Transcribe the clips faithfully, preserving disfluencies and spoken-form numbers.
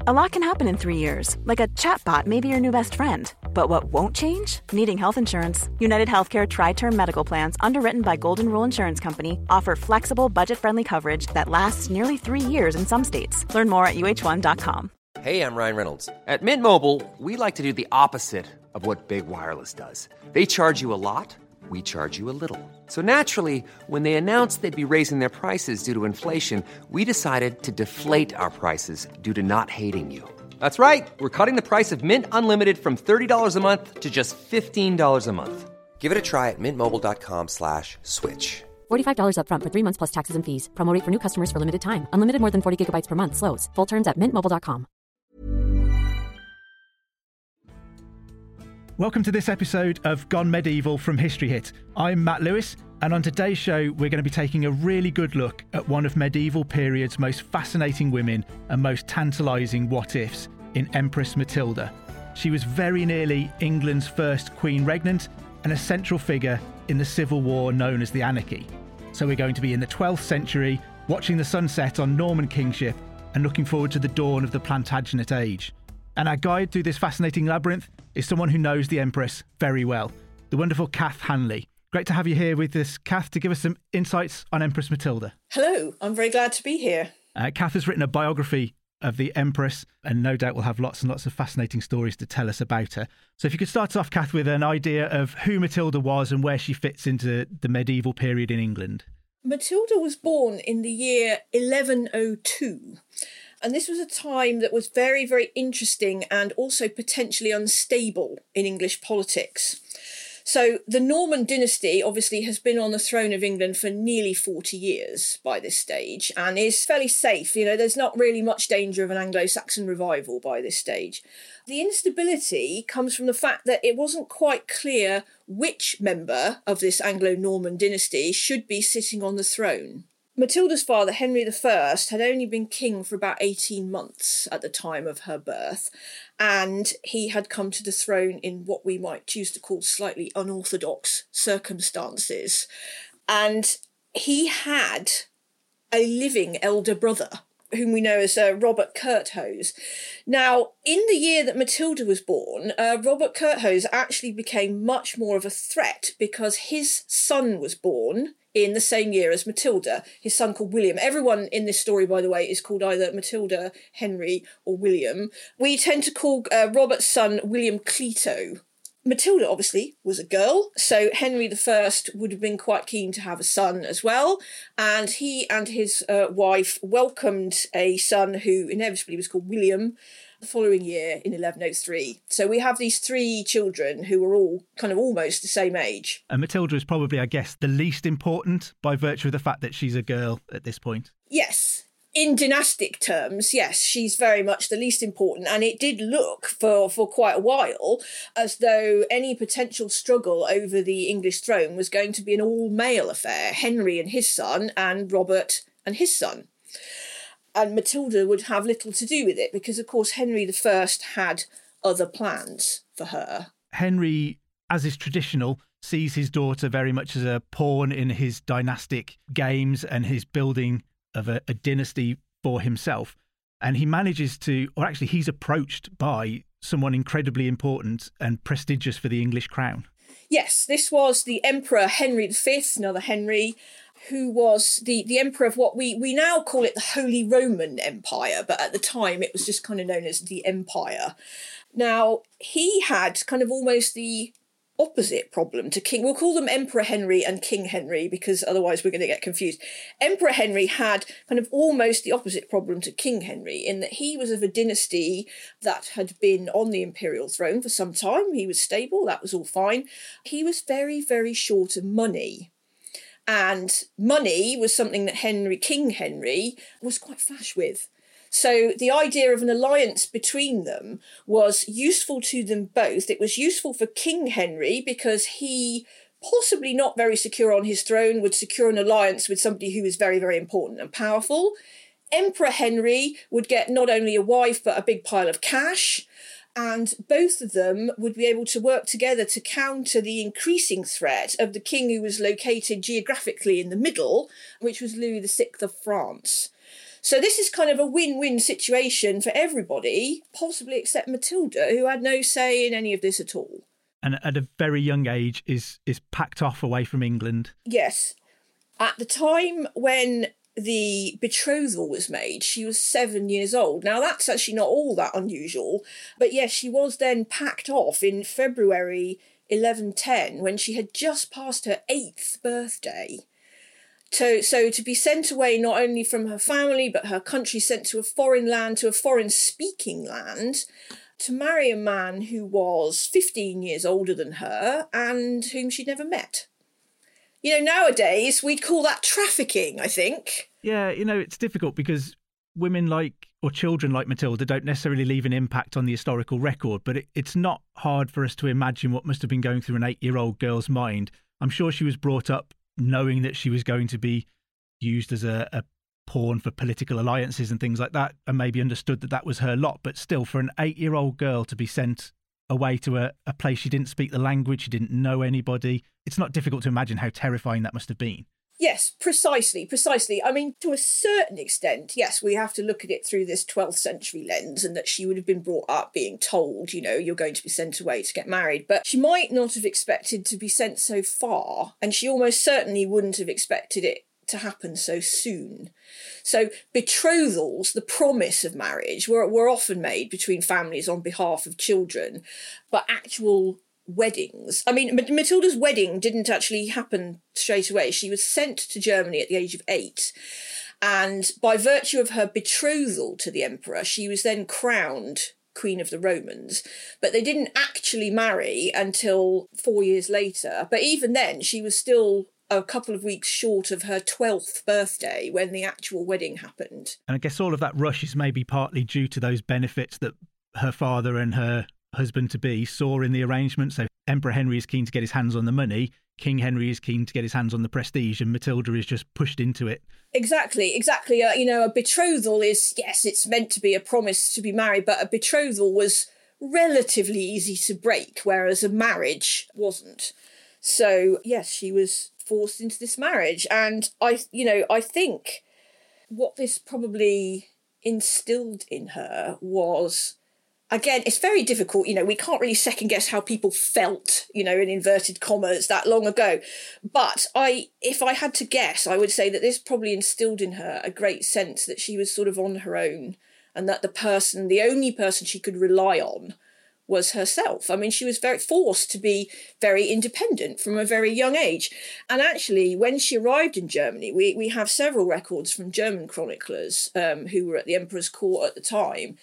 A lot can happen in three years, like a chatbot may be your new best friend. But what won't change? Needing health insurance. United Healthcare Tri-Term Medical Plans, underwritten by Golden Rule Insurance Company, offer flexible, budget-friendly coverage that lasts nearly three years in some states. Learn more at U H one dot com. Hey, I'm Ryan Reynolds. At Mint Mobile, we like to do the opposite of what Big Wireless does. They charge you a lot, we charge you a little. So naturally, when they announced they'd be raising their prices due to inflation, we decided to deflate our prices due to not hating you. That's right. We're cutting the price of Mint Unlimited from thirty dollars a month to just fifteen dollars a month. Give it a try at mintmobile.com slash switch. forty-five dollars up front for three months plus taxes and fees. Promo rate for new customers for limited time. Unlimited more than forty gigabytes per month. Slows full terms at mint mobile dot com. Welcome to this episode of Gone Medieval from History Hit. I'm Matt Lewis, and on today's show, we're going to be taking a really good look at one of medieval period's most fascinating women and most tantalising what-ifs in Empress Matilda. She was very nearly England's first Queen Regnant and a central figure in the civil war known as the Anarchy. So we're going to be in the twelfth century, watching the sunset on Norman kingship and looking forward to the dawn of the Plantagenet age. And our guide through this fascinating labyrinth is someone who knows the Empress very well, the wonderful Kath Hanley. Great to have you here with us, Kath, to give us some insights on Empress Matilda. Hello, I'm very glad to be here. Uh, Kath has written a biography of the Empress, and no doubt we'll have lots and lots of fascinating stories to tell us about her. So if you could start off, Kath, with an idea of who Matilda was and where she fits into the medieval period in England. Matilda was born in the year eleven oh two. And this was a time that was very, very interesting and also potentially unstable in English politics. So the Norman dynasty obviously has been on the throne of England for nearly forty years by this stage and is fairly safe. You know, there's not really much danger of an Anglo-Saxon revival by this stage. The instability comes from the fact that it wasn't quite clear which member of this Anglo-Norman dynasty should be sitting on the throne. Matilda's father, Henry the First, had only been king for about eighteen months at the time of her birth, and he had come to the throne in what we might choose to call slightly unorthodox circumstances. And he had a living elder brother, whom we know as uh, Robert Curthose. Now, in the year that Matilda was born, uh, Robert Curthose actually became much more of a threat because his son was born in the same year as Matilda, his son called William. Everyone in this story, by the way, is called either Matilda, Henry, or William. We tend to call uh, Robert's son William Clito. Matilda, obviously, was a girl, so Henry the First would have been quite keen to have a son as well, and he and his uh, wife welcomed a son who inevitably was called William the following year in eleven oh three. So we have these three children who were all kind of almost the same age. And Matilda is probably, I guess, the least important by virtue of the fact that she's a girl at this point. Yes. In dynastic terms, yes, she's very much the least important, and it did look for, for quite a while as though any potential struggle over the English throne was going to be an all-male affair, Henry and his son, and Robert and his son. And Matilda would have little to do with it because, of course, Henry the First had other plans for her. Henry, as is traditional, sees his daughter very much as a pawn in his dynastic games and his building of a, a dynasty for himself. And he manages to, or actually he's approached by someone incredibly important and prestigious for the English crown. Yes, this was the Emperor Henry the Fifth, another Henry, who was the, the emperor of what we, we now call it the Holy Roman Empire, but at the time it was just kind of known as the Empire. Now, he had kind of almost the opposite problem to King. We'll call them Emperor Henry and King Henry because otherwise we're going to get confused. Emperor Henry had kind of almost the opposite problem to King Henry in that he was of a dynasty that had been on the imperial throne for some time. He was stable, that was all fine. He was very, very short of money. And money was something that Henry, King Henry, was quite flush with. So the idea of an alliance between them was useful to them both. It was useful for King Henry because he, possibly not very secure on his throne, would secure an alliance with somebody who was very, very important and powerful. Emperor Henry would get not only a wife, but a big pile of cash. And both of them would be able to work together to counter the increasing threat of the king who was located geographically in the middle, which was Louis the Sixth of France. So this is kind of a win-win situation for everybody, possibly except Matilda, who had no say in any of this at all. And at a very young age is is packed off away from England. Yes. At the time when the betrothal was made, she was seven years old. Now, that's actually not all that unusual, but yes, she was then packed off in February eleven ten, when she had just passed her eighth birthday. So, so to be sent away not only from her family, but her country, sent to a foreign land, to a foreign-speaking land, to marry a man who was fifteen years older than her and whom she'd never met. You know, nowadays, we'd call that trafficking, I think. Yeah, you know, it's difficult because women like, or children like Matilda don't necessarily leave an impact on the historical record, but it, it's not hard for us to imagine what must have been going through an eight-year-old girl's mind. I'm sure she was brought up knowing that she was going to be used as a, a pawn for political alliances and things like that, and maybe understood that that was her lot. But still, for an eight-year-old girl to be sent away to a, a place she didn't speak the language, she didn't know anybody, it's not difficult to imagine how terrifying that must have been. Yes, precisely, precisely. I mean, to a certain extent, yes, we have to look at it through this twelfth century lens, and that she would have been brought up being told, you know, you're going to be sent away to get married. But she might not have expected to be sent so far, and she almost certainly wouldn't have expected it to happen so soon. So betrothals, the promise of marriage, were, were often made between families on behalf of children, but actual weddings. I mean, Matilda's wedding didn't actually happen straight away. She was sent to Germany at the age of eight, and by virtue of her betrothal to the emperor, she was then crowned Queen of the Romans. But they didn't actually marry until four years later. But even then, she was still a couple of weeks short of her twelfth birthday when the actual wedding happened. And I guess all of that rush is maybe partly due to those benefits that her father and her husband-to-be saw in the arrangement. So Emperor Henry is keen to get his hands on the money, King Henry is keen to get his hands on the prestige, and Matilda is just pushed into it. Exactly, exactly. Uh, you know, a betrothal is, yes, it's meant to be a promise to be married, but a betrothal was relatively easy to break, whereas a marriage wasn't. So, yes, she was forced into this marriage. And I, you know, I think what this probably instilled in her was, again, it's very difficult, you know, we can't really second guess how people felt, you know, in inverted commas that long ago. But I, if I had to guess, I would say that this probably instilled in her a great sense that she was sort of on her own, and that the person, the only person she could rely on was herself. I mean, she was very forced to be very independent from a very young age. And actually, when she arrived in Germany, we, we have several records from German chroniclers um, who were at the emperor's court at the time.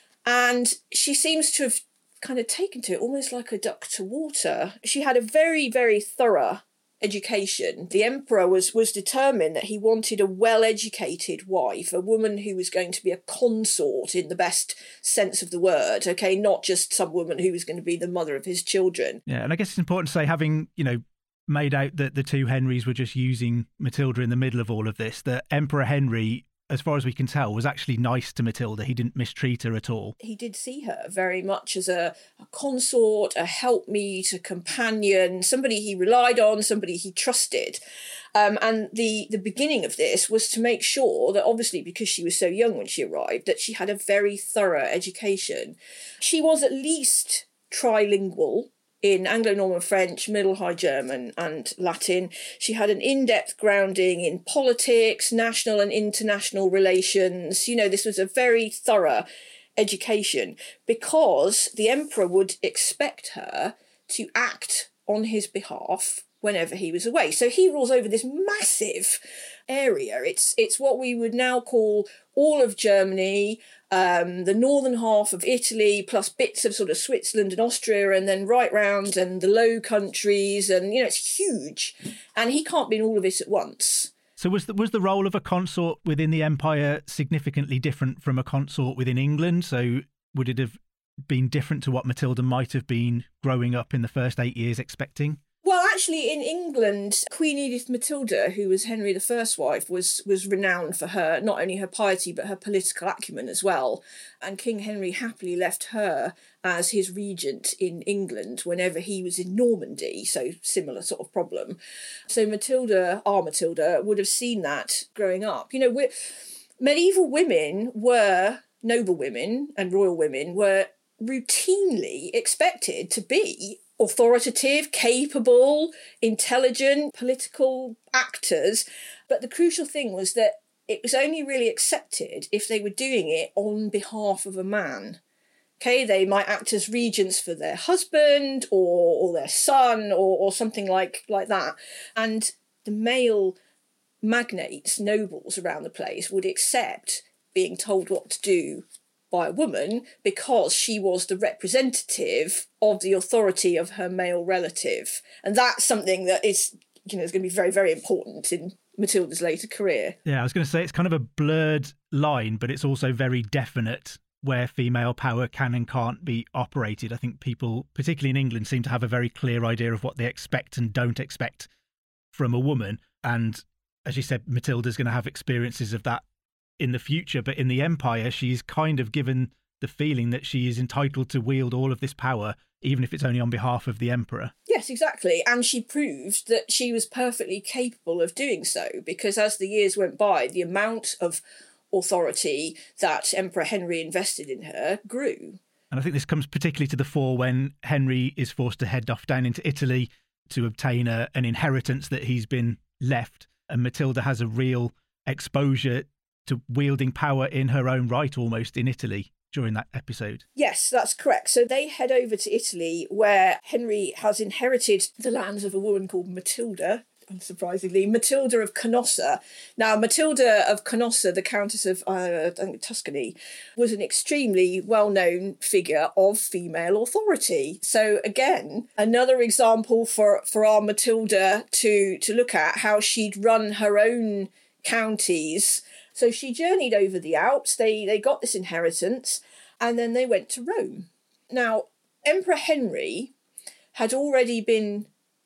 And she seems to have kind of taken to it almost like a duck to water. She had a very, very thorough education. The emperor was, was determined that he wanted a well-educated wife, a woman who was going to be a consort in the best sense of the word, okay, not just some woman who was going to be the mother of his children. Yeah, and I guess it's important to say, having, you know, made out that the two Henrys were just using Matilda in the middle of all of this, that Emperor Henry, as far as we can tell, was actually nice to Matilda. He didn't mistreat her at all. He did see her very much as a, a consort, a helpmeet, a companion, somebody he relied on, somebody he trusted. Um, and the, the beginning of this was to make sure that, obviously, because she was so young when she arrived, that she had a very thorough education. She was at least trilingual in Anglo-Norman French, Middle High German and Latin. She had an in-depth grounding in politics, national and international relations. You know, this was a very thorough education because the emperor would expect her to act on his behalf whenever he was away. So he rules over this massive area. It's it's what we would now call all of Germany, um, the northern half of Italy, plus bits of sort of Switzerland and Austria, and then right round and the Low Countries, and, you know, it's huge. And he can't be in all of it at once. So was the, was the role of a consort within the empire significantly different from a consort within England? So would it have been different to what Matilda might have been growing up in the first eight years expecting? Well, actually, in England, Queen Edith Matilda, who was Henry the First's wife, was was renowned for her, not only her piety, but her political acumen as well. And King Henry happily left her as his regent in England whenever he was in Normandy, so similar sort of problem. So Matilda, our Matilda, would have seen that growing up. You know, we're... medieval women were, noble women and royal women were routinely expected to be authoritative, capable, intelligent, political actors. But the crucial thing was that it was only really accepted if they were doing it on behalf of a man. Okay, they might act as regents for their husband or, or their son or, or something like, like that. And the male magnates, nobles around the place would accept being told what to do by a woman because she was the representative of the authority of her male relative. And that's something that is, you know, is going to be very, very important in Matilda's later career. Yeah, I was going to say it's kind of a blurred line, but it's also very definite where female power can and can't be operated. I think people, particularly in England, seem to have a very clear idea of what they expect and don't expect from a woman. And as you said, Matilda's going to have experiences of that in the future, but in the Empire, she's kind of given the feeling that she is entitled to wield all of this power, even if it's only on behalf of the Emperor. Yes, exactly. And she proved that she was perfectly capable of doing so, because as the years went by, the amount of authority that Emperor Henry invested in her grew. And I think this comes particularly to the fore when Henry is forced to head off down into Italy to obtain a, an inheritance that he's been left. And Matilda has a real exposure to wielding power in her own right, almost, in Italy during that episode. Yes, that's correct. So they head over to Italy, where Henry has inherited the lands of a woman called Matilda, unsurprisingly, Matilda of Canossa. Now, Matilda of Canossa, the Countess of uh, Tuscany, was an extremely well-known figure of female authority. So again, another example for, for our Matilda to, to look at, how she'd run her own counties. So she journeyed over the Alps, they, they got this inheritance, and then they went to Rome. Now, Emperor Henry had already been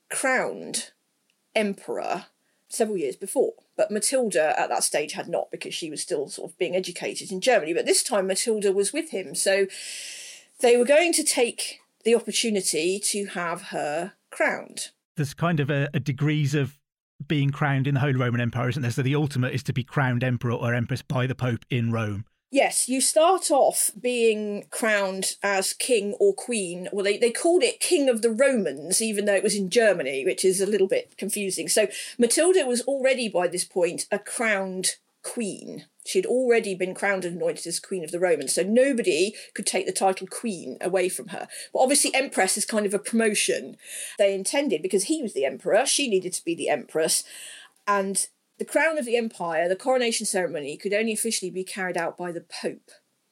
crowned emperor several years before, but Matilda at that stage had not, because she was still sort of being educated in Germany. But this time Matilda was with him, so they were going to take the opportunity to have her crowned. There's kind of a, a degrees of being crowned in the Holy Roman Empire, isn't there? So the ultimate is to be crowned emperor or empress by the Pope in Rome. Yes, you start off being crowned as king or queen. Well, they, they called it King of the Romans, even though it was in Germany, which is a little bit confusing. So Matilda was already, by this point, a crowned queen. She had already been crowned and anointed as Queen of the Romans, so nobody could take the title Queen away from her. But obviously Empress is kind of a promotion they intended, because he was the emperor, she needed to be the empress, and the crown of the empire, the coronation ceremony, could only officially be carried out by the Pope.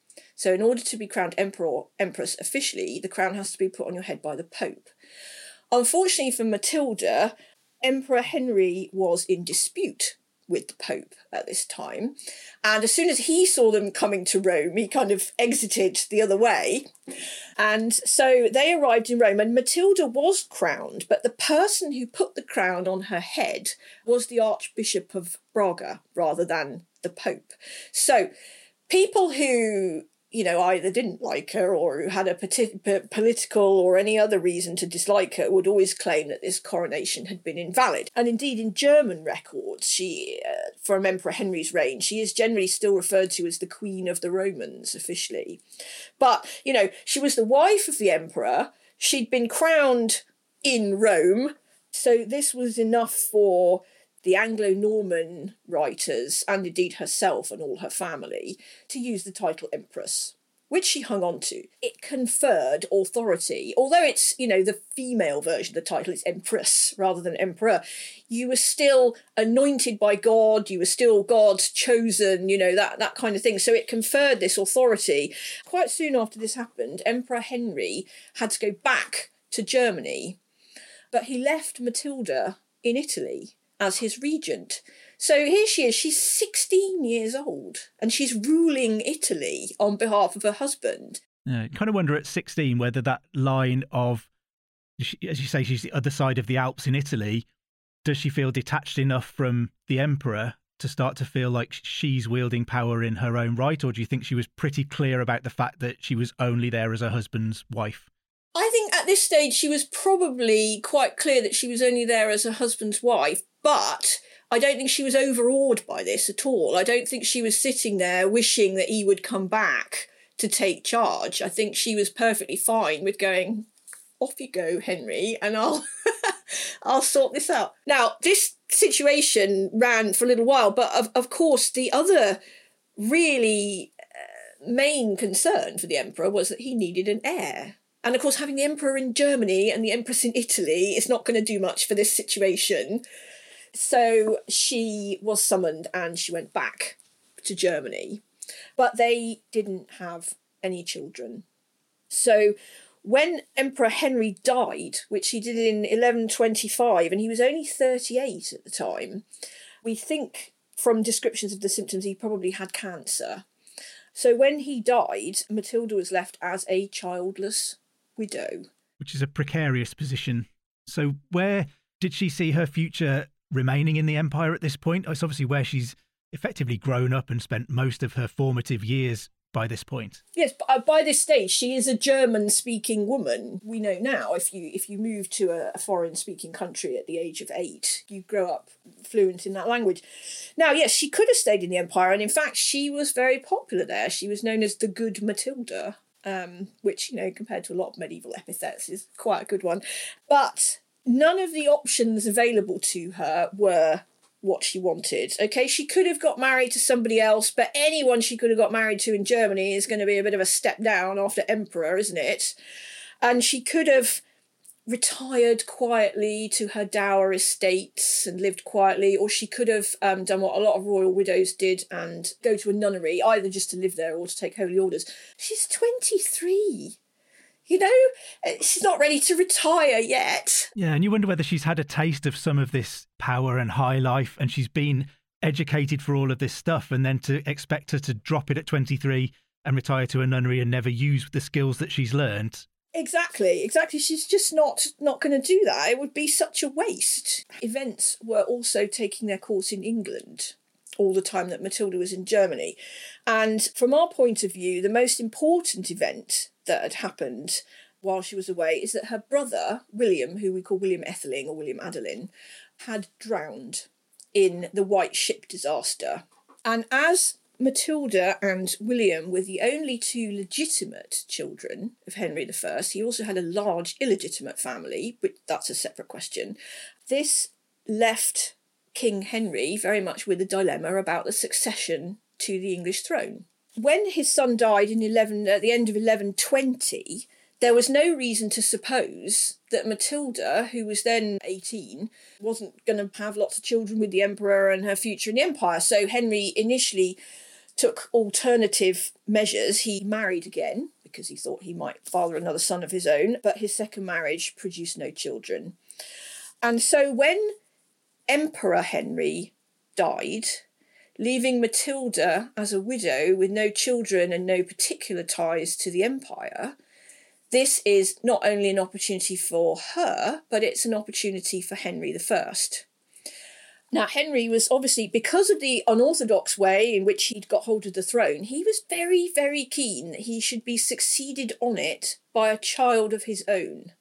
So in order to be crowned emperor or empress officially, the crown has to be put on your head by the Pope. Unfortunately for Matilda, Emperor Henry was in dispute with the Pope at this time. And as soon as he saw them coming to Rome, he kind of exited the other way. And so they arrived in Rome, and Matilda was crowned, but the person who put the crown on her head was the Archbishop of Braga rather than the Pope. So people who, you know, either didn't like her or who had a politi- p- political or any other reason to dislike her would always claim that this coronation had been invalid. And indeed, in German records, she, uh, from Emperor Henry's reign, she is generally still referred to as the Queen of the Romans officially. But, you know, she was the wife of the emperor. She'd been crowned in Rome. So this was enough for the Anglo-Norman writers, and indeed herself and all her family, to use the title Empress, which she hung on to. It conferred authority. Although it's, you know, the female version of the title, it's Empress rather than Emperor, you were still anointed by God, you were still God's chosen, you know, that, that kind of thing. So it conferred this authority. Quite soon after this happened, Emperor Henry had to go back to Germany, but he left Matilda in Italy as his regent. So here she is, she's sixteen years old, and she's ruling Italy on behalf of her husband. Yeah, you kind of wonder at sixteen whether that line of, as you say, she's the other side of the Alps in Italy, does she feel detached enough from the emperor to start to feel like she's wielding power in her own right? Or do you think she was pretty clear about the fact that she was only there as her husband's wife? I think at this stage she was probably quite clear that she was only there as her husband's wife, but I don't think she was overawed by this at all. I don't think she was sitting there wishing that he would come back to take charge. I think she was perfectly fine with going, off you go, Henry, and I'll I'll sort this out. Now, this situation ran for a little while, but of, of course, the other really uh, main concern for the emperor was that he needed an heir. And of course, having the emperor in Germany and the empress in Italy is not going to do much for this situation. So she was summoned and she went back to Germany. But they didn't have any children. So when Emperor Henry died, which he did in eleven twenty-five, and he was only thirty-eight at the time, we think from descriptions of the symptoms he probably had cancer. So when he died, Matilda was left as a childless widow. Which is a precarious position. So where did she see her future remaining in the empire at this point? It's obviously where she's effectively grown up and spent most of her formative years by this point. Yes, but by this stage, she is a German-speaking woman. We know now if you if you move to a, a foreign-speaking country at the age of eight, you grow up fluent in that language. Now, yes, she could have stayed in the empire, and in fact, she was very popular there. She was known as the Good Matilda, um, which, you know, compared to a lot of medieval epithets, is quite a good one. But none of the options available to her were what she wanted. Okay, she could have got married to somebody else, but anyone she could have got married to in Germany is going to be a bit of a step down after emperor, isn't it? And she could have retired quietly to her dower estates and lived quietly, or she could have um, done what a lot of royal widows did and go to a nunnery, either just to live there or to take holy orders. She's twenty-three. You know, she's not ready to retire yet. Yeah, and you wonder whether she's had a taste of some of this power and high life, and she's been educated for all of this stuff, and then to expect her to drop it at twenty-three and retire to a nunnery and never use the skills that she's learned. Exactly, exactly. She's just not, not going to do that. It would be such a waste. Events were also taking their course in England all the time that Matilda was in Germany. And from our point of view, the most important event that had happened while she was away is that her brother, William, who we call William Etheling or William Adelin, had drowned in the White Ship disaster. And as Matilda and William were the only two legitimate children of Henry the First, he also had a large illegitimate family, but that's a separate question. This left King Henry very much with a dilemma about the succession to the English throne. When his son died in eleven at the end of eleven twenty, there was no reason to suppose that Matilda, who was then eighteen, wasn't going to have lots of children with the emperor and her future in the empire. So Henry initially took alternative measures. He married again because he thought he might father another son of his own, but his second marriage produced no children. And so when Emperor Henry died, leaving Matilda as a widow with no children and no particular ties to the empire, this is not only an opportunity for her, but it's an opportunity for Henry the First. Now, Henry was obviously, because of the unorthodox way in which he'd got hold of the throne, he was very, very keen that he should be succeeded on it by a child of his own.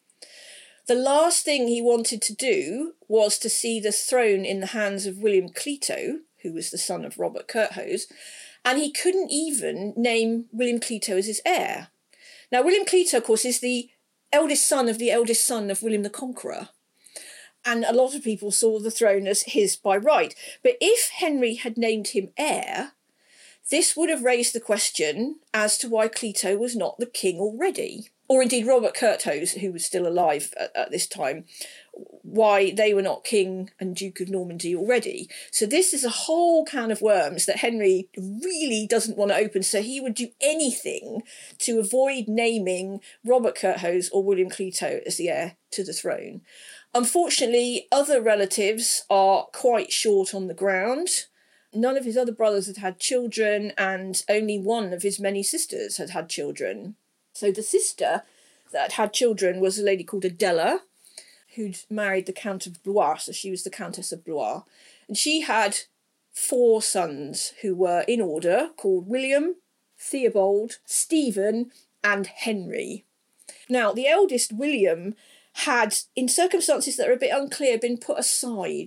The last thing he wanted to do was to see the throne in the hands of William Clito, who was the son of Robert Curthose, and he couldn't even name William Clito as his heir. Now, William Clito, of course, is the eldest son of the eldest son of William the Conqueror, and a lot of people saw the throne as his by right. But if Henry had named him heir, this would have raised the question as to why Clito was not the king already. Or indeed Robert Curthose, who was still alive at, at this time, why they were not king and Duke of Normandy already. So this is a whole can of worms that Henry really doesn't want to open, so he would do anything to avoid naming Robert Curthose or William Clito as the heir to the throne. Unfortunately, other relatives are quite short on the ground. None of his other brothers had had children, and only one of his many sisters had had children. So the sister that had children was a lady called Adela, who'd married the Count of Blois, so she was the Countess of Blois. And she had four sons who were in order, called William, Theobald, Stephen, and Henry. Now, the eldest, William, had, in circumstances that are a bit unclear, been put aside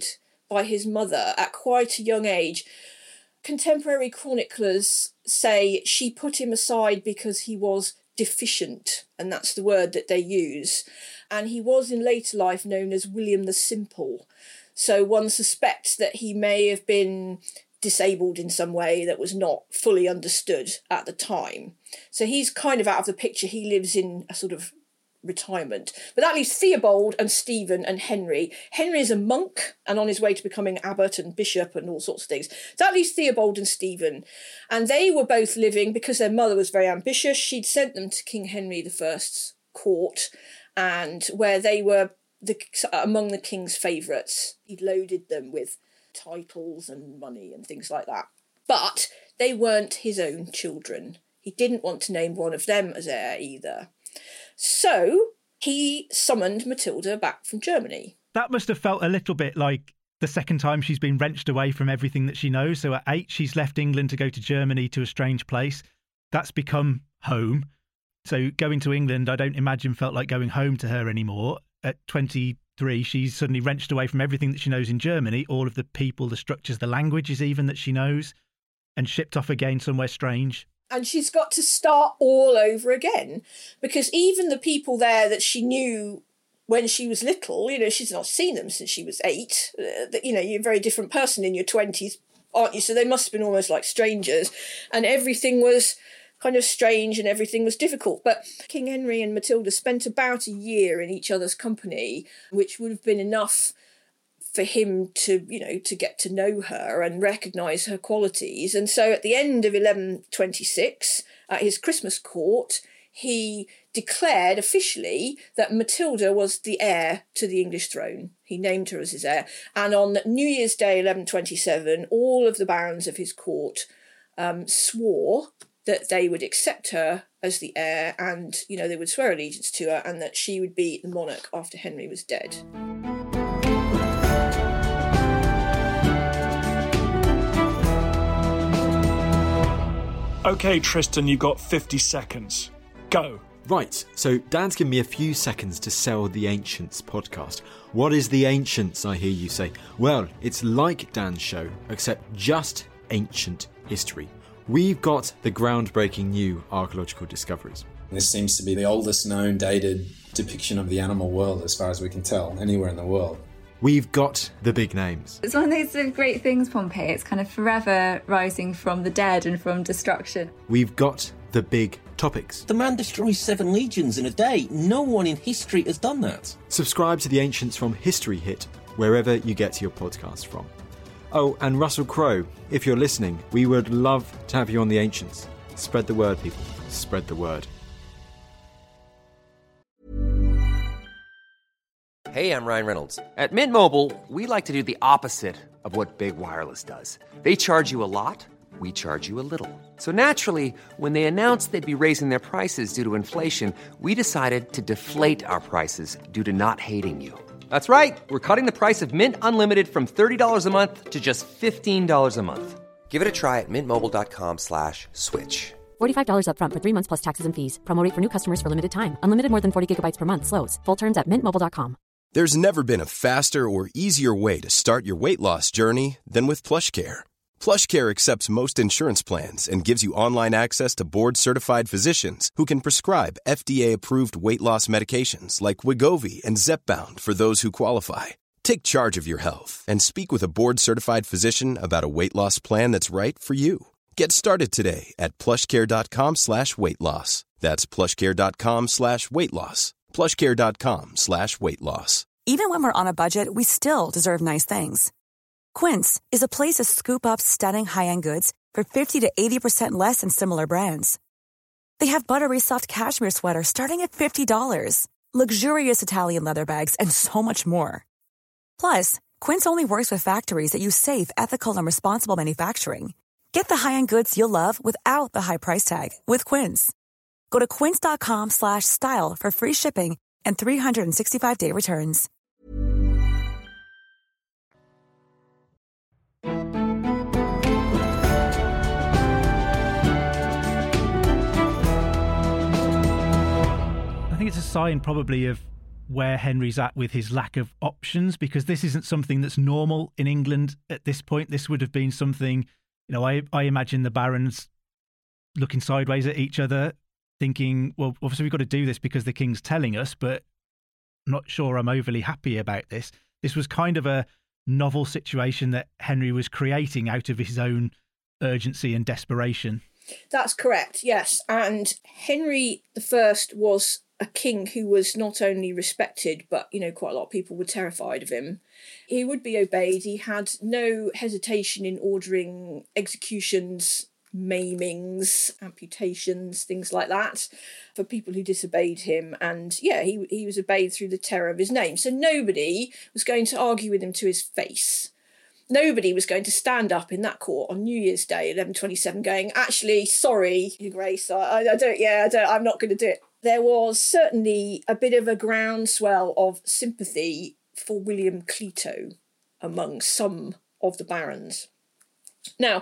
by his mother at quite a young age. Contemporary chroniclers say she put him aside because he was deficient, and that's the word that they use. And he was in later life known as William the Simple. So one suspects that he may have been disabled in some way that was not fully understood at the time. So he's kind of out of the picture. He lives in a sort of retirement. But that leaves Theobald and Stephen and Henry. Henry is a monk and on his way to becoming abbot and bishop and all sorts of things. So that leaves Theobald and Stephen. And they were both living, because their mother was very ambitious, she'd sent them to King Henry the First's court, and where they were the, among the king's favourites. He'd loaded them with titles and money and things like that. But they weren't his own children. He didn't want to name one of them as heir either. So he summoned Matilda back from Germany. That must have felt a little bit like the second time she's been wrenched away from everything that she knows. So at eight, she's left England to go to Germany, to a strange place. That's become home. So going to England, I don't imagine felt like going home to her anymore. At twenty-three, she's suddenly wrenched away from everything that she knows in Germany, all of the people, the structures, the languages even that she knows, and shipped off again somewhere strange. And she's got to start all over again, because even the people there that she knew when she was little, you know, she's not seen them since she was eight. Uh, you know, you're a very different person in your twenties, aren't you? So they must have been almost like strangers. And everything was kind of strange and everything was difficult. But King Henry and Matilda spent about a year in each other's company, which would have been enough for him to, you know, to get to know her and recognise her qualities. And so at the end of eleven twenty-six, at his Christmas court, he declared officially that Matilda was the heir to the English throne. He named her as his heir. And on New Year's Day, eleven twenty-seven, all of the barons of his court um, swore that they would accept her as the heir, and, you know, they would swear allegiance to her, and that she would be the monarch after Henry was dead. OK, Tristan, you've got fifty seconds. Go. Right, so Dan's given me a few seconds to sell the Ancients podcast. What is the Ancients, I hear you say? Well, it's like Dan's show, except just ancient history. We've got the groundbreaking new archaeological discoveries. This seems to be the oldest known dated depiction of the animal world, as far as we can tell, anywhere in the world. We've got the big names. It's one of those sort of great things, Pompeii. It's kind of forever rising from the dead and from destruction. We've got the big topics. The man destroys seven legions in a day. No one in history has done that. Subscribe to the Ancients from History Hit, wherever you get your podcasts from. Oh, and Russell Crowe, if you're listening, we would love to have you on the Ancients. Spread the word, people. Spread the word. Hey, I'm Ryan Reynolds. At Mint Mobile, we like to do the opposite of what Big Wireless does. They charge you a lot, we charge you a little. So naturally, when they announced they'd be raising their prices due to inflation, we decided to deflate our prices due to not hating you. That's right. We're cutting the price of Mint Unlimited from thirty dollars a month to just fifteen dollars a month. Give it a try at mintmobile.com slash switch. forty-five dollars up front for three months plus taxes and fees. Promo rate for new customers for limited time. Unlimited more than forty gigabytes per month slows. Full terms at mint mobile dot com. There's never been a faster or easier way to start your weight loss journey than with PlushCare. PlushCare accepts most insurance plans and gives you online access to board-certified physicians who can prescribe F D A-approved weight loss medications like Wegovy and Zepbound for those who qualify. Take charge of your health and speak with a board-certified physician about a weight loss plan that's right for you. Get started today at plushcare.com slash weight loss. That's plushcare.com slash weight loss. plushcare.com slash weight loss. Even when we're on a budget, we still deserve nice things. Quince is a place to scoop up stunning high-end goods for fifty to eighty percent less than similar brands. They have buttery soft cashmere sweaters starting at fifty dollars, luxurious Italian leather bags, and so much more. Plus, Quince only works with factories that use safe, ethical, and responsible manufacturing. Get the high-end goods you'll love without the high price tag with Quince. Go to quince.com slash style for free shipping and three sixty-five day returns. I think it's a sign probably of where Henry's at with his lack of options, because this isn't something that's normal in England at this point. This would have been something, you know, I, I imagine the barons looking sideways at each other, thinking, well, obviously we've got to do this because the king's telling us, but I'm not sure I'm overly happy about this. This was kind of a novel situation that Henry was creating out of his own urgency and desperation. That's correct, yes. And Henry the First was a king who was not only respected, but, you know, quite a lot of people were terrified of him. He would be obeyed. He had no hesitation in ordering executions, maimings, amputations, things like that, for people who disobeyed him. And, yeah, he, he was obeyed through the terror of his name. So nobody was going to argue with him to his face. Nobody was going to stand up in that court on New Year's Day, eleven twenty-seven, going, actually, sorry, Your Grace, I, I don't, yeah, I don't, I'm not going to do it. There was certainly a bit of a groundswell of sympathy for William Clito among some of the barons. Now,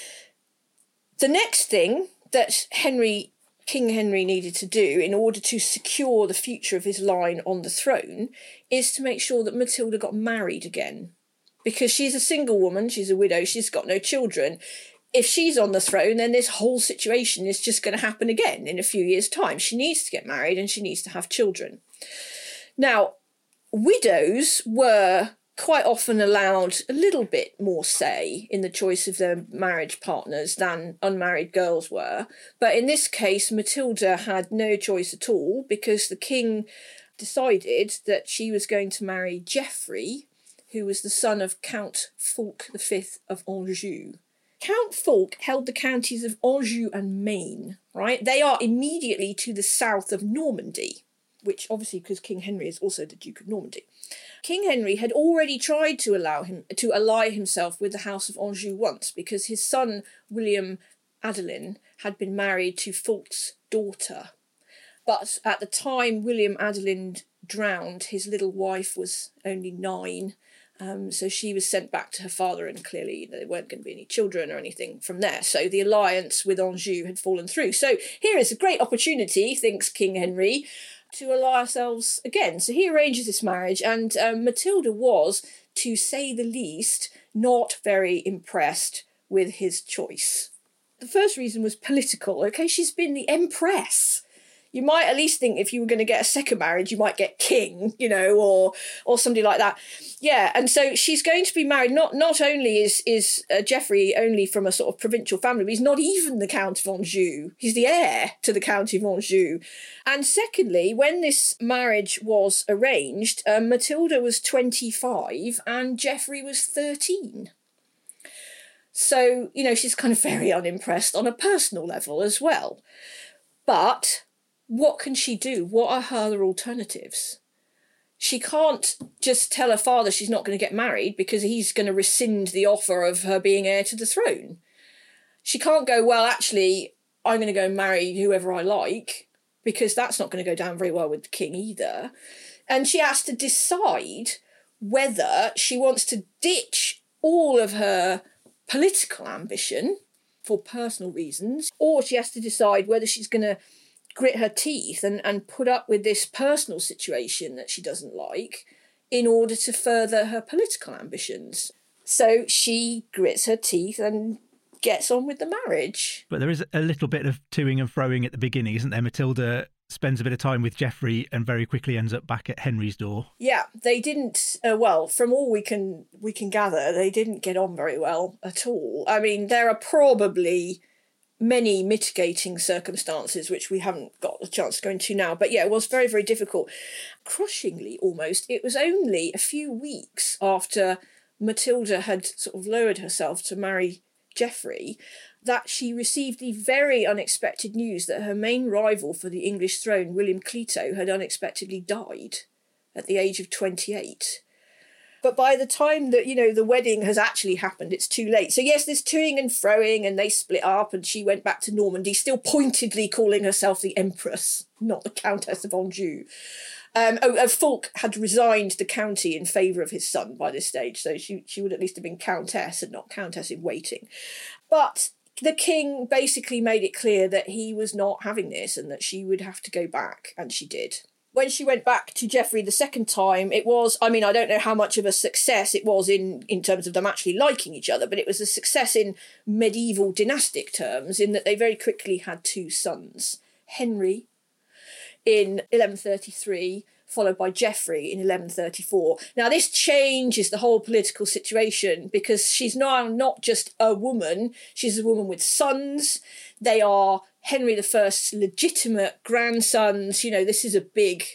the next thing that Henry, King Henry needed to do in order to secure the future of his line on the throne is to make sure that Matilda got married again. Because she's a single woman, she's a widow, she's got no children. If she's on the throne, then this whole situation is just going to happen again in a few years' time. She needs to get married and she needs to have children. Now, widows were quite often allowed a little bit more say in the choice of their marriage partners than unmarried girls were. But in this case, Matilda had no choice at all, because the king decided that she was going to marry Geoffrey, who was the son of Count Fulk the Fifth of Anjou. Count Fulk held the counties of Anjou and Maine, right? They are immediately to the south of Normandy, which obviously, because King Henry is also the Duke of Normandy. King Henry had already tried to allow him to ally himself with the House of Anjou once, because his son William Adelin had been married to Fulk's daughter. But at the time William Adelin drowned, his little wife was only nine. Um, so she was sent back to her father, and clearly, you know, there weren't going to be any children or anything from there. So the alliance with Anjou had fallen through. So here is a great opportunity, thinks King Henry, to ally ourselves again. So he arranges this marriage, and um, Matilda was, to say the least, not very impressed with his choice. The first reason was political. Okay, she's been the Empress. You might at least think if you were going to get a second marriage, you might get king, you know, or or somebody like that. Yeah, and so she's going to be married. Not not only is is uh, Geoffrey only from a sort of provincial family, but he's not even the Count of Anjou. He's the heir to the County of Anjou. And secondly, when this marriage was arranged, uh, Matilda was twenty-five and Geoffrey was thirteen. So, you know, she's kind of very unimpressed on a personal level as well. But what can she do? What are her other alternatives? She can't just tell her father she's not going to get married because he's going to rescind the offer of her being heir to the throne. She can't go, well, actually, I'm going to go and marry whoever I like, because that's not going to go down very well with the king either. And she has to decide whether she wants to ditch all of her political ambition for personal reasons, or she has to decide whether she's going to grit her teeth and, and put up with this personal situation that she doesn't like in order to further her political ambitions. So she grits her teeth and gets on with the marriage. But there is a little bit of toing and froing at the beginning, isn't there? Matilda spends a bit of time with Geoffrey and very quickly ends up back at Henry's door. Yeah, they didn't, uh, well, from all we can we can gather, they didn't get on very well at all. I mean, there are probably many mitigating circumstances which we haven't got a chance to go into now, but yeah, it was very, very difficult. Crushingly, almost, it was only a few weeks after Matilda had sort of lowered herself to marry Geoffrey that she received the very unexpected news that her main rival for the English throne, William Clito, had unexpectedly died at the age of twenty-eight. But by the time that, you know, the wedding has actually happened, it's too late. So yes, there's toing and froing, and they split up, and she went back to Normandy, still pointedly calling herself the Empress, not the Countess of Anjou. Um, oh, Fulk had resigned the county in favour of his son by this stage, so she, she would at least have been Countess and not Countess in waiting. But the king basically made it clear that he was not having this and that she would have to go back, and she did. when she went back to Geoffrey the second time, it was, I mean, I don't know how much of a success it was in, in terms of them actually liking each other, but it was a success in medieval dynastic terms in that they very quickly had two sons. Henry in eleven thirty-three, followed by Geoffrey in eleven thirty-four. Now, this changes the whole political situation because she's now not just a woman, she's a woman with sons. They are Henry the First's legitimate grandsons. You know, this is a big,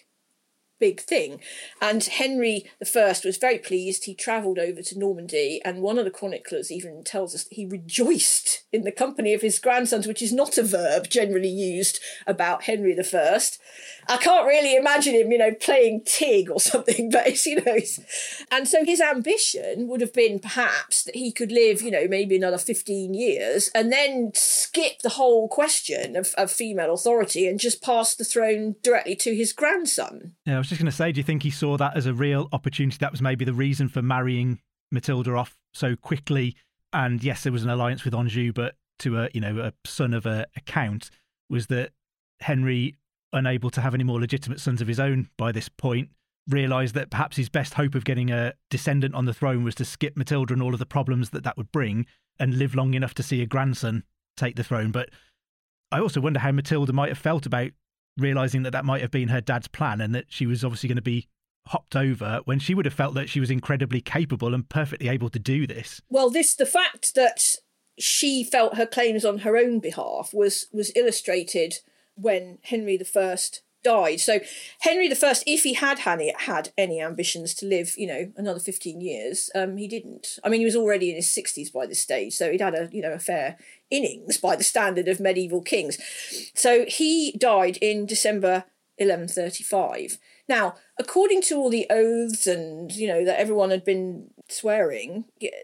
big thing. And Henry the First was very pleased. He travelled over to Normandy, and one of the chroniclers even tells us that he rejoiced in the company of his grandsons, which is not a verb generally used about Henry the First. I can't really imagine him, you know, playing Tig or something, but it's, you know, it's... And so his ambition would have been perhaps that he could live, you know, maybe another fifteen years and then skip the whole question of, of female authority and just pass the throne directly to his grandson. Yeah, I was just going to say, do you think he saw that as a real opportunity? That was maybe the reason for marrying Matilda off so quickly. And yes, there was an alliance with Anjou, but to a, you know, a son of a, a count, was that Henry, unable to have any more legitimate sons of his own by this point, realised that perhaps his best hope of getting a descendant on the throne was to skip Matilda and all of the problems that that would bring and live long enough to see a grandson take the throne. But I also wonder how Matilda might have felt about realising that that might have been her dad's plan and that she was obviously going to be hopped over when she would have felt that she was incredibly capable and perfectly able to do this. Well, this the fact that she felt her claims on her own behalf was was illustrated when Henry the First died. So Henry the First, if he had had, had any ambitions to live, you know, another fifteen years, um, he didn't. I mean, he was already in his sixties by this stage, so he'd had a, you know, a fair innings by the standard of medieval kings. So he died in December eleven thirty-five. Now, according to all the oaths and, you know, that everyone had been swearing,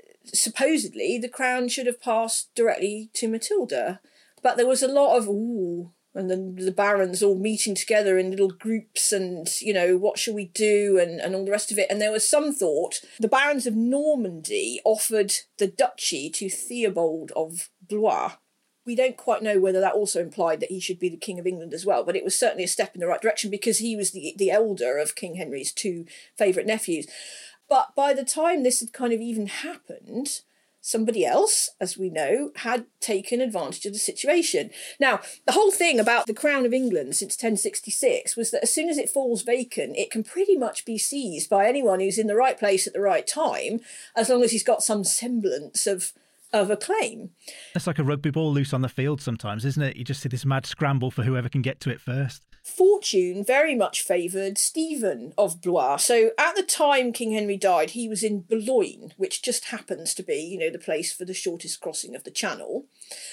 supposedly the crown should have passed directly to Matilda. But there was a lot of, ooh, and then the barons all meeting together in little groups and, you know, what shall we do and, and all the rest of it. And there was some thought, the barons of Normandy offered the duchy to Theobald of Blois. We don't quite know whether that also implied that he should be the King of England as well, but it was certainly a step in the right direction because he was the, the elder of King Henry's two favourite nephews. But by the time this had kind of even happened, somebody else, as we know, had taken advantage of the situation. Now, the whole thing about the Crown of England since ten sixty-six was that as soon as it falls vacant, it can pretty much be seized by anyone who's in the right place at the right time, as long as he's got some semblance of of a claim. It's like a rugby ball loose on the field sometimes, isn't it? You just see this mad scramble for whoever can get to it first. Fortune very much favoured Stephen of Blois. So at the time King Henry died, he was in Boulogne, which just happens to be, you know, the place for the shortest crossing of the Channel.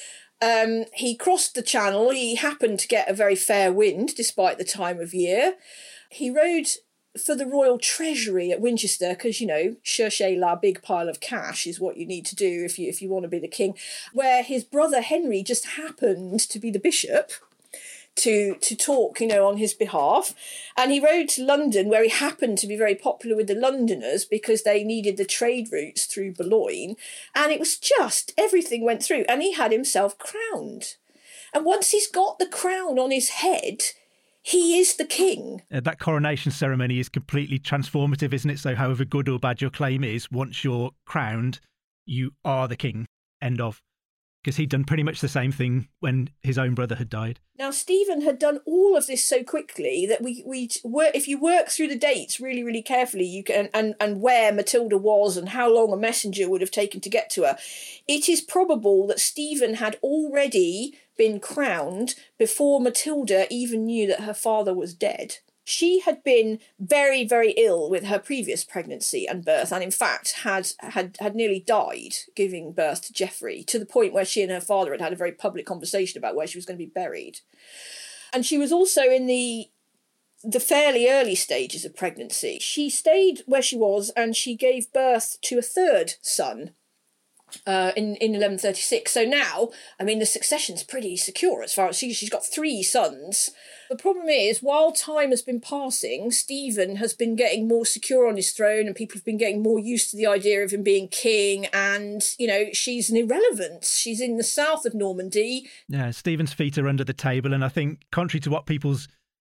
Um, he crossed the Channel. He happened to get a very fair wind, despite the time of year. He rode for the royal treasury at Winchester, because, you know, cherchez la big pile of cash is what you need to do if you if you want to be the king, where his brother Henry just happened to be the bishop to to talk, you know, on his behalf. And he rode to London, where he happened to be very popular with the Londoners because they needed the trade routes through Boulogne. And it was just, everything went through, and he had himself crowned. And once he's got the crown on his head, he is the king. Uh, that coronation ceremony is completely transformative, isn't it? So however good or bad your claim is, once you're crowned, you are the king. End of. Because he'd done pretty much the same thing when his own brother had died. Now, Stephen had done all of this so quickly that we we work, if you work through the dates really, really carefully, you can and, and where Matilda was and how long a messenger would have taken to get to her, it is probable that Stephen had already been crowned before Matilda even knew that her father was dead. She had been very, very ill with her previous pregnancy and birth, and in fact had, had, had nearly died giving birth to Geoffrey, to the point where she and her father had had a very public conversation about where she was going to be buried. And she was also in the the fairly early stages of pregnancy. She stayed where she was and she gave birth to a third son Uh, in, in eleven thirty-six. So now, I mean, the succession's pretty secure as far as she, she's got three sons. The problem is, while time has been passing, Stephen has been getting more secure on his throne and people have been getting more used to the idea of him being king, and, you know, she's an irrelevance. She's in the south of Normandy. Yeah, Stephen's feet are under the table, and I think, contrary to what people's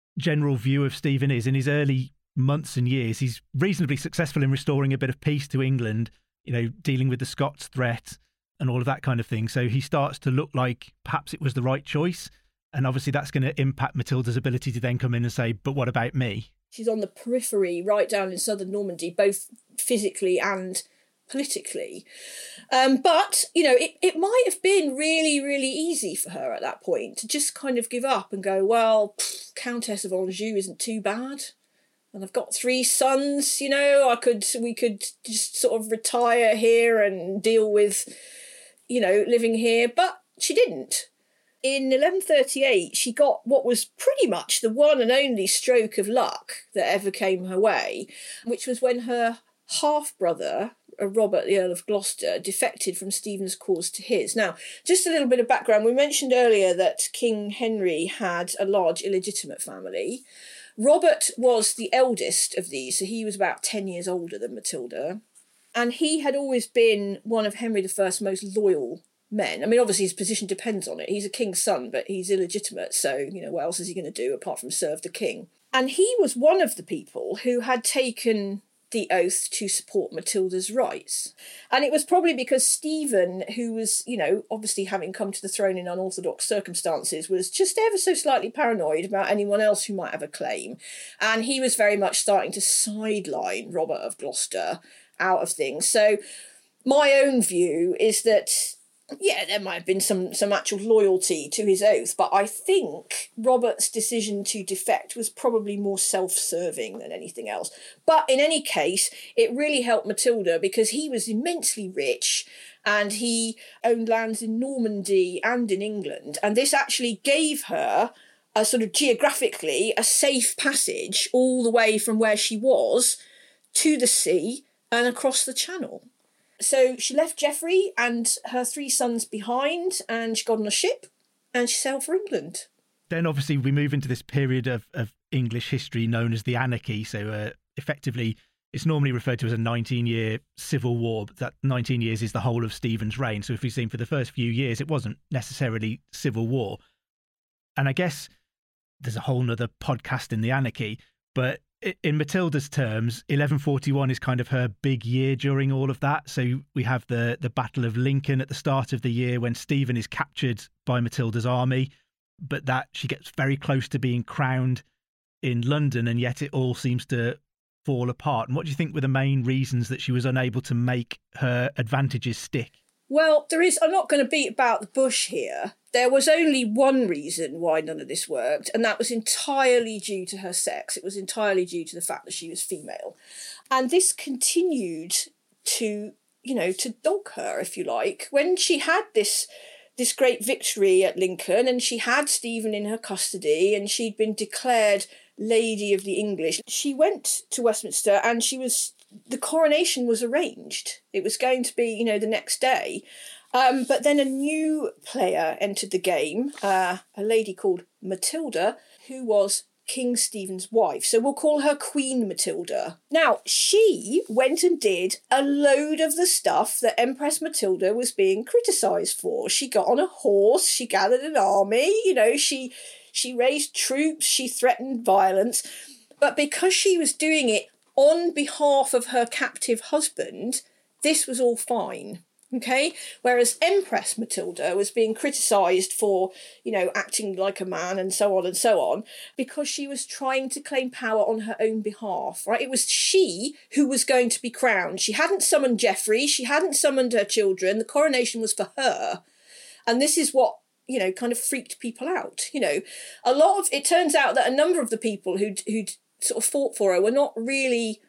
general view of Stephen is in his early months and years, he's reasonably successful in restoring a bit of peace to England, you know, dealing with the Scots threat and all of that kind of thing. So he starts to look like perhaps it was the right choice. And obviously that's going to impact Matilda's ability to then come in and say, but what about me? She's on the periphery right down in southern Normandy, both physically and politically. Um, but, you know, it, it might have been really, really easy for her at that point to just kind of give up and go, well, pff, Countess of Anjou isn't too bad. And I've got three sons, you know, I could, we could just sort of retire here and deal with, you know, living here. But she didn't. In eleven thirty-eight, she got what was pretty much the one and only stroke of luck that ever came her way, which was when her half-brother, Robert, the Earl of Gloucester, defected from Stephen's cause to his. Now, just a little bit of background. We mentioned earlier that King Henry had a large illegitimate family. Robert was the eldest of these, so he was about ten years older than Matilda. And he had always been one of Henry the First's most loyal men. I mean, obviously his position depends on it. He's a king's son, but he's illegitimate, so, you know, what else is he going to do apart from serve the king? And he was one of the people who had taken the oath to support Matilda's rights. And it was probably because Stephen, who was, you know, obviously having come to the throne in unorthodox circumstances, was just ever so slightly paranoid about anyone else who might have a claim. And he was very much starting to sideline Robert of Gloucester out of things. So my own view is that, yeah, there might have been some, some actual loyalty to his oath, but I think Robert's decision to defect was probably more self-serving than anything else. But in any case, it really helped Matilda because he was immensely rich and he owned lands in Normandy and in England. And this actually gave her a sort of geographically a safe passage all the way from where she was to the sea and across the Channel. So she left Geoffrey and her three sons behind and she got on a ship and she sailed for England. Then obviously we move into this period of, of English history known as the Anarchy. So uh, effectively it's normally referred to as a nineteen-year civil war, but that nineteen years is the whole of Stephen's reign. So if we've seen for the first few years, it wasn't necessarily civil war. And I guess there's a whole nother podcast in the Anarchy, but in Matilda's terms, eleven forty-one is kind of her big year during all of that. So we have the, the Battle of Lincoln at the start of the year when Stephen is captured by Matilda's army, but that she gets very close to being crowned in London, and yet it all seems to fall apart. And what do you think were the main reasons that she was unable to make her advantages stick? Well, there is, I'm not going to beat about the bush here. There was only one reason why none of this worked, and that was entirely due to her sex. It was entirely due to the fact that she was female. And this continued to, you know, to dog her, if you like. When she had this this great victory at Lincoln and she had Stephen in her custody and she'd been declared Lady of the English, she went to Westminster and she was, the coronation was arranged. It was going to be, you know, the next day. Um, but then a new player entered the game, uh, a lady called Matilda, who was King Stephen's wife. So we'll call her Queen Matilda. Now, she went and did a load of the stuff that Empress Matilda was being criticised for. She got on a horse, she gathered an army, you know, she she raised troops, she threatened violence. But because she was doing it on behalf of her captive husband, this was all fine. Okay, whereas Empress Matilda was being criticised for, you know, acting like a man and so on and so on, because she was trying to claim power on her own behalf, right? It was she who was going to be crowned. She hadn't summoned Geoffrey, she hadn't summoned her children, the coronation was for her. And this is what, you know, kind of freaked people out. You know, a lot of, it turns out that a number of the people who'd, who'd sort of fought for her were not really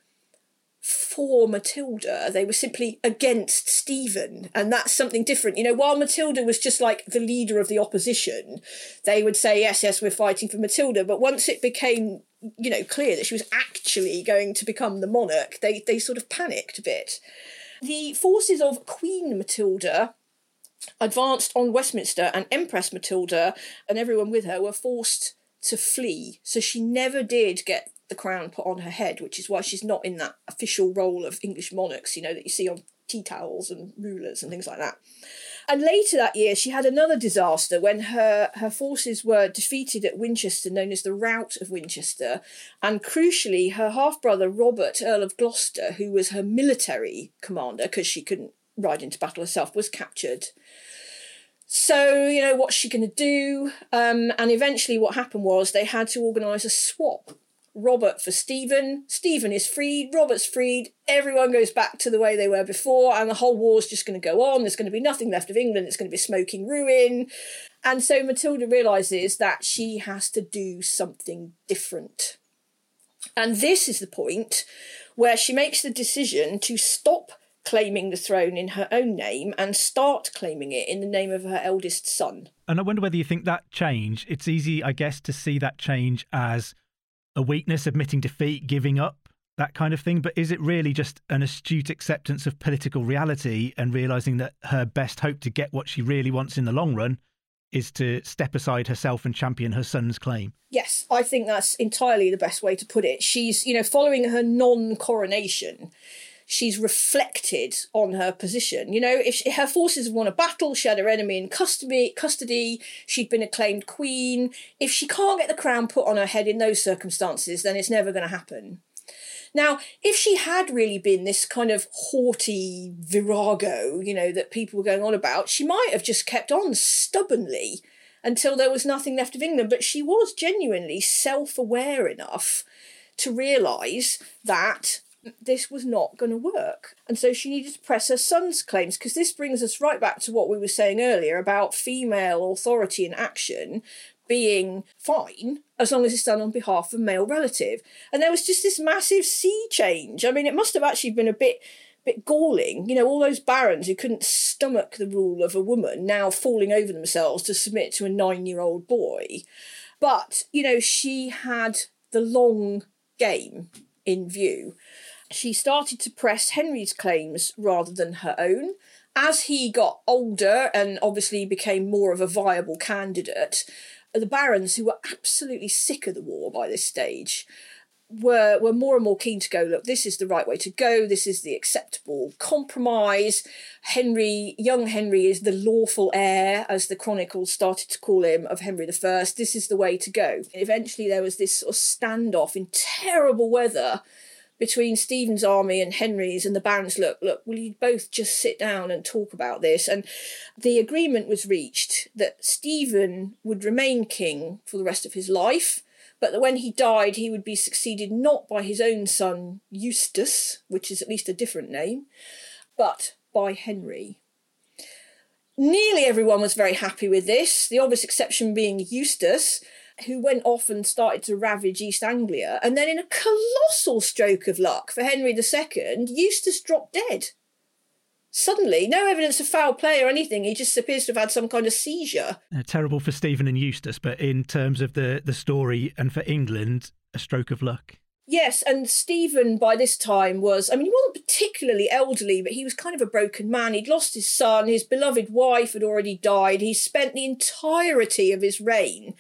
for Matilda, they were simply against Stephen, and that's something different. You know, while Matilda was just like the leader of the opposition, they would say, yes, yes, we're fighting for Matilda, but once it became, you know, clear that she was actually going to become the monarch, they, they sort of panicked a bit. The forces of Queen Matilda advanced on Westminster, and Empress Matilda and everyone with her were forced to flee, so she never did get the crown put on her head, which is why she's not in that official role of English monarchs, you know, that you see on tea towels and rulers and things like that. And later that year, she had another disaster when her, her forces were defeated at Winchester, known as the Rout of Winchester. And crucially, her half-brother, Robert, Earl of Gloucester, who was her military commander, because she couldn't ride into battle herself, was captured. So, you know, what's she going to do? Um, and eventually what happened was they had to organise a swap. Robert for Stephen. Stephen is freed. Robert's freed. Everyone goes back to the way they were before, and the whole war's just going to go on. There's going to be nothing left of England. It's going to be smoking ruin. And so Matilda realises that she has to do something different. And this is the point where she makes the decision to stop claiming the throne in her own name and start claiming it in the name of her eldest son. And I wonder whether you think that change, it's easy, I guess, to see that change as a weakness, admitting defeat, giving up, that kind of thing. But is it really just an astute acceptance of political reality and realising that her best hope to get what she really wants in the long run is to step aside herself and champion her son's claim? Yes, I think that's entirely the best way to put it. She's, you know, following her non-coronation, she's reflected on her position. You know, if she, her forces had won a battle, she had her enemy in custody, custody, she'd been acclaimed queen. If she can't get the crown put on her head in those circumstances, then it's never going to happen. Now, if she had really been this kind of haughty virago, you know, that people were going on about, she might have just kept on stubbornly until there was nothing left of England. But she was genuinely self-aware enough to realise that this was not going to work. And so she needed to press her son's claims, because this brings us right back to what we were saying earlier about female authority in action being fine as long as it's done on behalf of a male relative. And there was just this massive sea change. I mean, it must have actually been a bit bit galling. You know, all those barons who couldn't stomach the rule of a woman now falling over themselves to submit to a nine-year-old boy. But, you know, she had the long game in view. She started to press Henry's claims rather than her own. As he got older and obviously became more of a viable candidate, the barons, who were absolutely sick of the war by this stage, were, were more and more keen to go, look, this is the right way to go. This is the acceptable compromise. Henry, young Henry, is the lawful heir, as the chronicles started to call him, of Henry the First. This is the way to go. And eventually there was this sort of standoff in terrible weather between Stephen's army and Henry's, and the barons, look, look, will you both just sit down and talk about this? And the agreement was reached that Stephen would remain king for the rest of his life, but that when he died, he would be succeeded not by his own son, Eustace, which is at least a different name, but by Henry. Nearly everyone was very happy with this, the obvious exception being Eustace, who went off and started to ravage East Anglia. And then in a colossal stroke of luck for Henry the Second, Eustace dropped dead. Suddenly, no evidence of foul play or anything. He just appears to have had some kind of seizure. Uh, terrible for Stephen and Eustace, but in terms of the, the story and for England, a stroke of luck. Yes, and Stephen by this time was, I mean, he wasn't particularly elderly, but he was kind of a broken man. He'd lost his son, his beloved wife had already died. He spent the entirety of his reign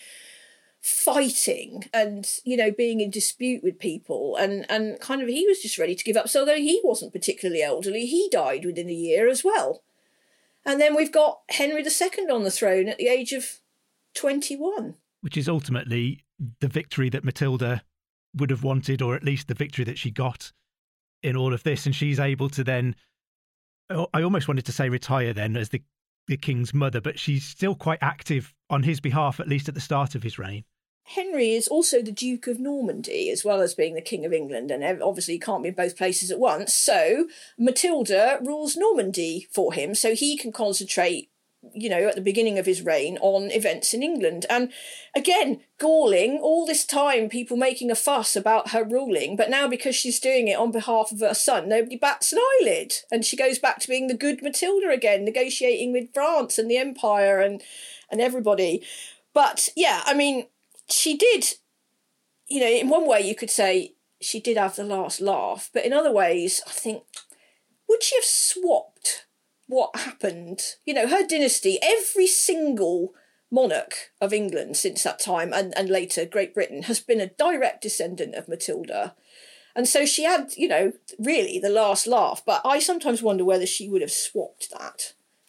fighting and, you know, being in dispute with people, and and kind of he was just ready to give up. So though he wasn't particularly elderly, he died within a year as well. And then we've got Henry the Second on the throne at the age of twenty-one. Which is ultimately the victory that Matilda would have wanted, or at least the victory that she got in all of this. And she's able to then, I almost wanted to say retire then as the, the king's mother, but she's still quite active on his behalf, at least at the start of his reign. Henry is also the Duke of Normandy, as well as being the King of England, and obviously he can't be in both places at once. So Matilda rules Normandy for him, so he can concentrate, you know, at the beginning of his reign on events in England. And again, galling, all this time people making a fuss about her ruling, but now because she's doing it on behalf of her son, nobody bats an eyelid. And she goes back to being the good Matilda again, negotiating with France and the Empire and, and everybody. But yeah, I mean, she did, you know, in one way you could say she did have the last laugh, but in other ways, I think, would she have swapped what happened? You know, her dynasty, every single monarch of England since that time, and, and later Great Britain, has been a direct descendant of Matilda. And so she had, you know, really the last laugh, but I sometimes wonder whether she would have swapped that.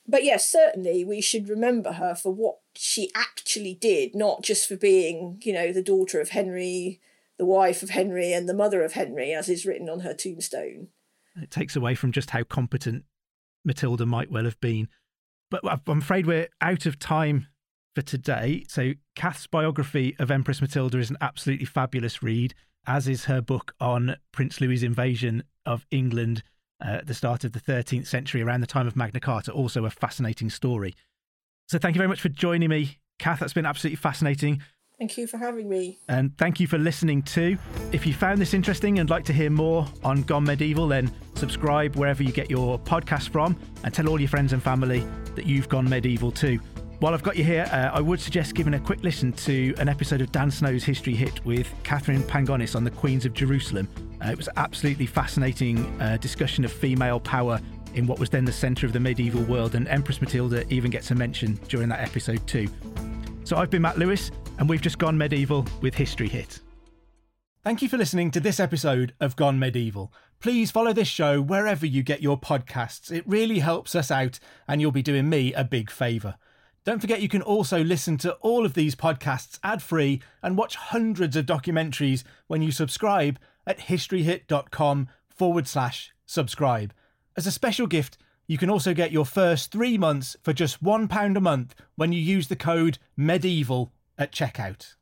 But yes, certainly we should remember her for what she actually did, not just for being, you know, the daughter of Henry, the wife of Henry, and the mother of Henry, as is written on her tombstone. It takes away from just how competent Matilda might well have been. But I'm afraid we're out of time for today. So Kath's biography of Empress Matilda is an absolutely fabulous read, as is her book on Prince Louis's invasion of England uh, at the start of the thirteenth century, around the time of Magna Carta. Also a fascinating story. So thank you very much for joining me, Kath. That's been absolutely fascinating. Thank you for having me. And thank you for listening too. If you found this interesting and like to hear more on Gone Medieval, then subscribe wherever you get your podcast from and tell all your friends and family that you've gone medieval too. While I've got you here, uh, I would suggest giving a quick listen to an episode of Dan Snow's History Hit with Catherine Pangonis on the Queens of Jerusalem. Uh, it was an absolutely fascinating uh, discussion of female power in what was then the centre of the medieval world, and Empress Matilda even gets a mention during that episode too. So I've been Matt Lewis, and we've just gone medieval with History Hit. Thank you for listening to this episode of Gone Medieval. Please follow this show wherever you get your podcasts. It really helps us out, and you'll be doing me a big favour. Don't forget you can also listen to all of these podcasts ad-free and watch hundreds of documentaries when you subscribe at historyhit.com forward slash subscribe. As a special gift, you can also get your first three months for just one pound a month when you use the code MEDIEVAL at checkout.